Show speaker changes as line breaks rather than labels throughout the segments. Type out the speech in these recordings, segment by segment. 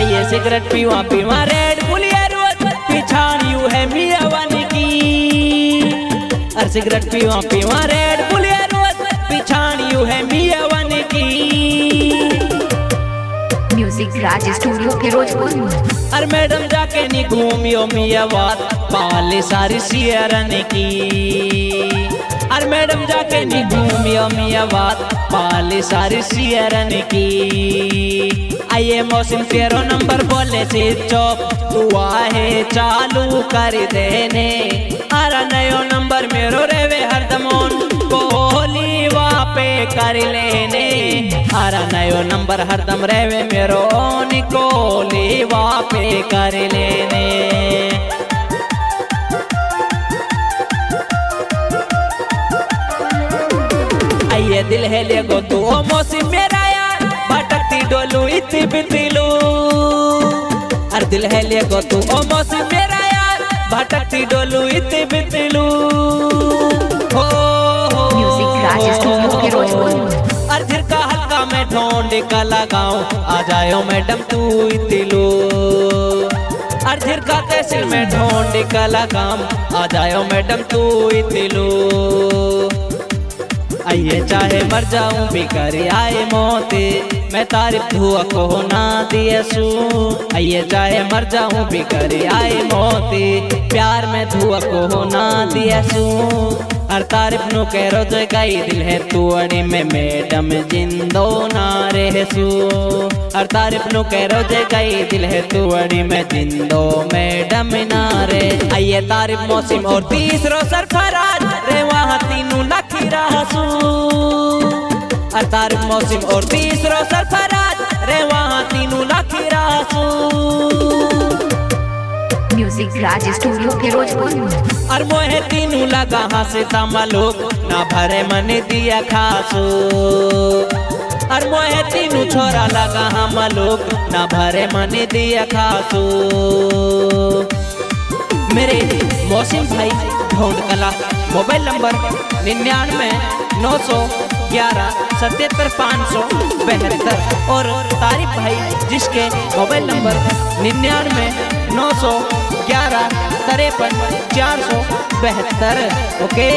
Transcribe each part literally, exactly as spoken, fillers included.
आइए सिगरेट पीवा पीवा रेड बुल ये रोज पिछाड़ यू है मिया वन की। और सिगरेट पीवा पीवा रेड बुल ये रोज पिछाड़ यू है मिया वन की।
Music Raj studio Firozpur.
और मैडम जाके नी घूमियो मिया बात पाले सारी सियरन की। और मैडम जाके नी घूमियो मिया बात पाले सारी सियरन की। आइए मौसम तेरो नंबर बोले से चौप तू आहे चालू कर देने। अरे नयो नंबर मेरो रेवे हरदमोन कोहली वापे कर लेने। अरे नयो नंबर हरदम रेवे मेरो कोहली वापे कर लेने। आइए दिल है ले गो तू मौसम मेरा यार भटकती डोलू इतनी बितलू। और दिल है ले गो तू मौसम मेरा यार भटकती डोलू इतनी बितलू। हो हो
म्यूजिक राज स्टूडियो फिरोजपुर।
और झिरका हल्का में ढोंड का लगाऊं आ जाओ मैडम तू इतलू। और झिरका तहसील में ढोंड का लगाऊं आ जाओ मैडम तू इतलू। आइए चाहे मर जाऊं भी कर आए मौते मैं तारीफ धुआ को ना दिए सू। आइए चाहे मर जाऊं भी कर आए मौते प्यार में धुआ को ना दिए सू। हर तारीफ नु कह रो जो गई दिल है तू अड़ी में मैडम जिंदो ना रहे सू। हर तारीफ नु कह रो जो गई दिल है तू अड़ी में जिंदो मैडम ना रे। आइए तारीफ मौसम और तीसरो सरफराज रे वहाँ तीनों लखी रहसू। और तारीफ मौसम और तीसरो सरफराज रे वहाँ तीनों लखी रहसू।
Music Raj studio Firozpur.
और मोहे तीनों लगा हंसे तमा लोग ना भरे मन दिया खासो। और मोहे तीनों छोरा लगा हम लोग ना भरे मन दिया खासो। मेरे मौसम भाई ढोंड कला मोबाइल नंबर निन्यानवे नौ सौ ग्यारह सतहत्तर पाँच सौ बहत्तर। और तारिक भाई जिसके मोबाइल नंबर निन्यानवे नौ सौ ग्यारह तिरपन चार सौ बहत्तर। ओके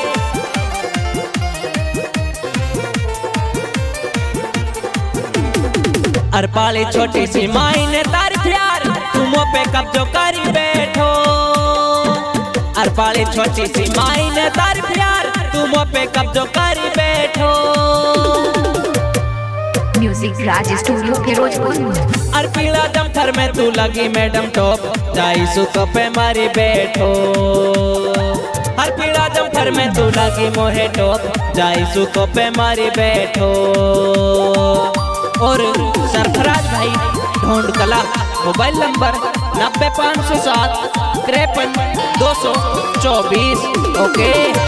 अर पाली छोटी सी माई ने तारीफ यार तुम पे कब्जो करी बैठो। अर पाली छोटी सी माई ने तारीफ यार तुम पे कब्जो करी बैठो।
Music Raj studio Firozpur.
और पीला जमथर में तू लगी मैडम टॉप जाई सु तो पे मारी बैठो। हर पीला जमथर में तू लगी मोहे टॉप जाई सु तो पे मारी बैठो। और सरफराज भाई ढोंड कला मोबाइल नंबर नब्बे पाँच सौ सात तिरपन दो सौ चौबीस। ओके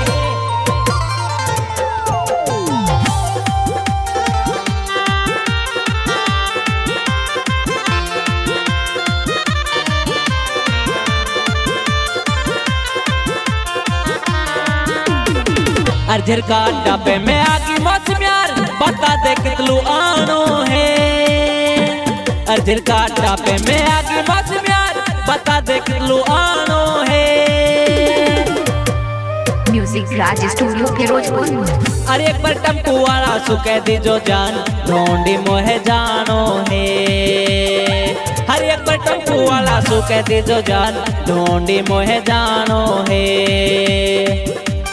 और झिरका डब्बे में आगी मौसम यार बता दे कितलू आनो है। और झिरका डब्बे में आगी मौसम यार बता दे कितलू आनो है।
Music Raj studio Firozpur.
अरे एक बार टम्पू वाला सुके दी जो जान ढोंडी मोहे जानो है। हर एक बार टम्पू वाला सुके दी जो जान ढोंडी मोहे जानो है।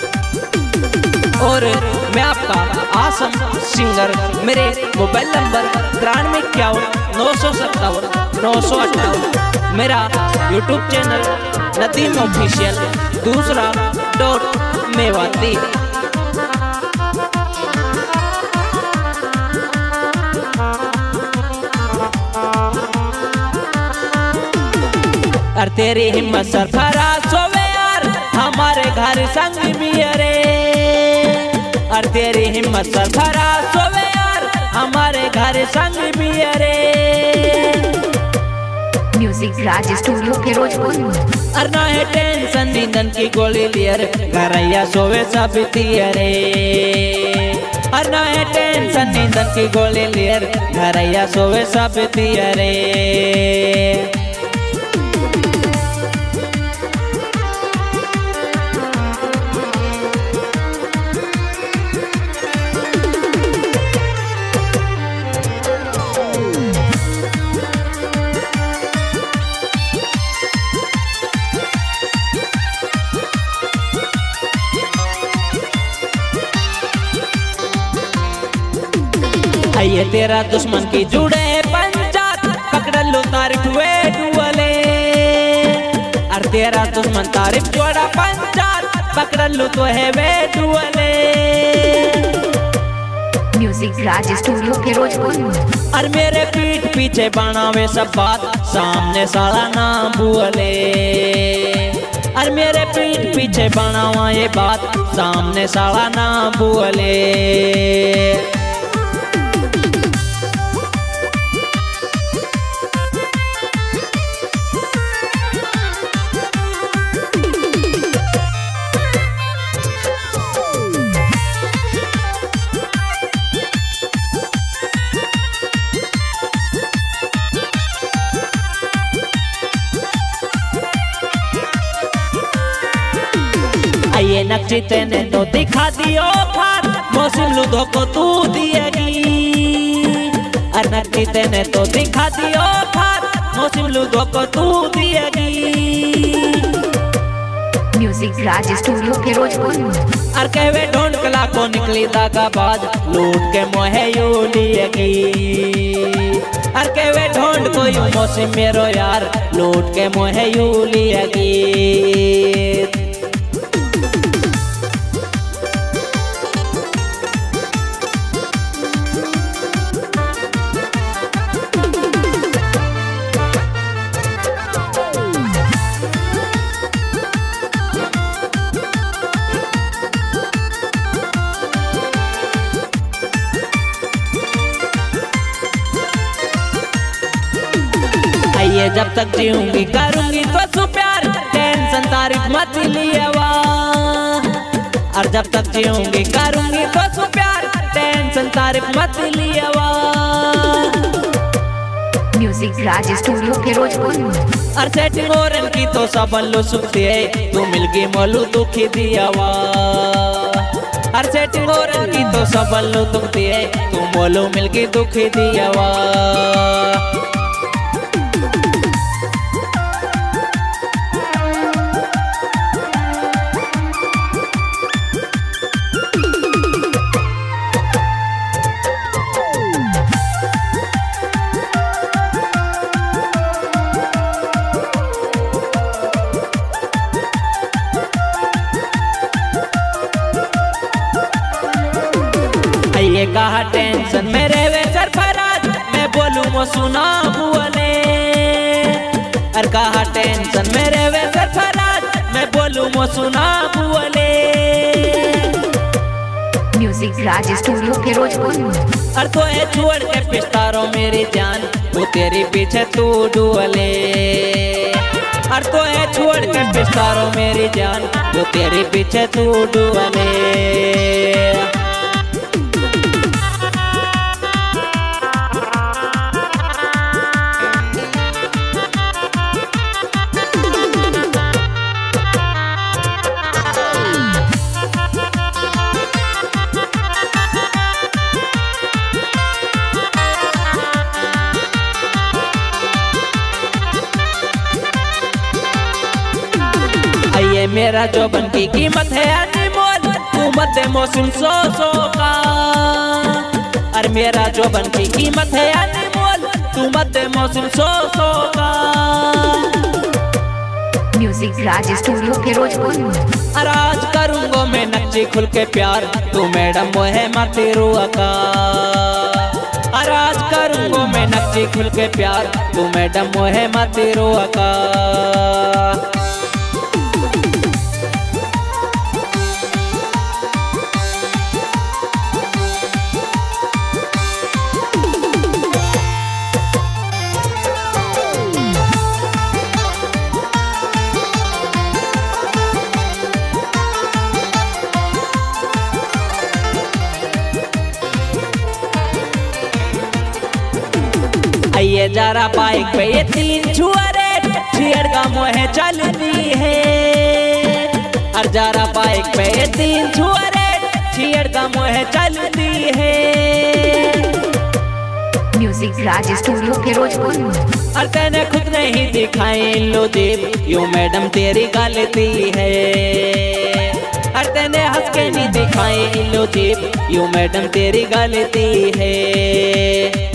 और मैं आपका आसम सिंगर मेरे मोबाइल नंबर तिरानवे इक्यावन नौ सौ सत्तावन नौ सौ अट्ठावन। मेरा यूट्यूब चैनल नदीम ऑफिशियल दूसरा डॉट मेवाती। और तेरी हिम्मत सरफराज सोवे यार हमारे घर संग मियरे। और तेरी हिम्मत सरफराज सोवे यार हमारे घर संग मियरे।
Music Raj studio Firozpur.
और ना है टेंशन नींदन की गोली लियर घरैया सोवे सब तियरे। और ना है टेंशन नींदन की गोली लेर घरैया सोवे सब तियरे। ये तेरा दुश्मन की जुड़े पंचायत पकड़ लो तारीफ वे डुअले। और तेरा दुश्मन तारीफ जोड़ा पंचायत पकड़ लो तो है वे डुअले।
Music Raj studio Firozpur.
और मेरे पीठ पीछे बनावे सब बात सामने साला ना बोले। और मेरे पीठ पीछे बनावा ये बात सामने साला ना बोले। ये नक्शी तेने तो दिखा दियो फार मौसम लुधो को तू दिएगी। और नक्शी तेने तो दिखा दियो फार मौसम लुधो को तू दिएगी।
Music Raj studio Firozpur.
और कहवे ढोंड कला को निकली दागा बाज लूट के मोहे यू लिएगी। और कहवे ढोंड को यू मौसम मेरो यार लूट के मोहे यू लिएगी। ये जब तक जीऊंगी करूंगी तो सु प्यार टेंशन तारीफ मत लिया। और जब तक जीऊंगी करूंगी तो सु प्यार टेंशन तारीफ मत लिया।
Music Raj studio Firozpur.
और सेटिंग और इनकी तो सबन लो सुखती है तू मिल गई मोलू दुखी दिया। और सेटिंग और इनकी तो सबन लो दुखती है तू मोलू मिल गई दुखी दिया। ये कहा टेंशन मेरे वे सरफराज मैं बोलूं वो सुना बोले। और कहा टेंशन मेरे वे सरफराज मैं बोलूं वो सुना बोले।
Music Raj studio Firozpur.
और तो है छोड़ के पिस्तारो मेरी जान वो तेरे पीछे तू डुअले। और तो है छोड़ के पिस्तारो मेरी जान वो तेरे पीछे तू डुअले। ये मेरा जोबन की कीमत है अनमोल तू मत दे मौसम सौ सौ का। और मेरा जोबन की कीमत है अनमोल तू मत दे मौसम सौ सौ का।
Music Raj studio Firozpur.
और आज करूँगा मैं नक्शी खुल के प्यार तू मैडम वो है मत रुआ का। और आज करूँगा मैं नक्शी खुल के प्यार तू मैडम वो है मत रुआ का। जरा बाइक पे ये तीन छुआरे छियर का मोह चलती है। और जरा बाइक पे ये तीन छुआरे छियर का मोह चलती है।
Music Raj studio Firozpur.
और तेने खुद नहीं दिखाई लो देव यू मैडम तेरी गलती है। और तेने हंस के नहीं दिखाई लो देव यू मैडम तेरी गलती है।